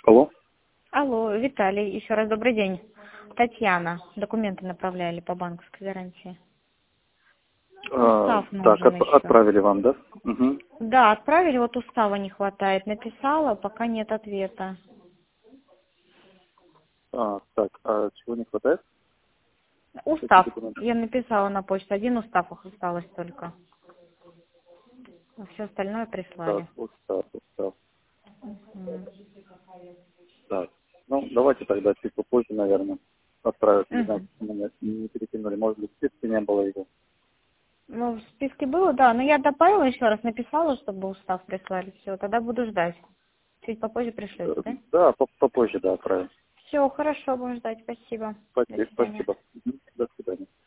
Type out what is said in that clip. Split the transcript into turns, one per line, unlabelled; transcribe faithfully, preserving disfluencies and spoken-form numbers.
Алло.
Алло, Виталий, еще раз добрый день. Татьяна, документы направляли по банковской гарантии.
А,
Устав
так,
нужен
от-
еще.
отправили вам, да? Угу.
Да, отправили, вот устава не хватает. Написала, пока нет ответа.
А, так, а чего не хватает? Какие
Устав.
документы?
Я написала на почту. Один устав их осталось только. А все остальное
Так,
прислали.
устав, устав.
Мгм.
Так, ну, давайте тогда чуть попозже, наверное, отправят. Не знаю,
Мгм.
почему меня не перекинули. Может быть, в списке не было его.
Ну, в списке было, да, но я добавила еще раз, написала, чтобы устав прислали. Все, тогда буду ждать. Чуть попозже
Э,
пришлете, да?
Да, поп- попозже, да, отправим.
Все, хорошо, будем ждать. Спасибо. До
Спасибо.
свидания.
Спасибо. Мгм. До свидания.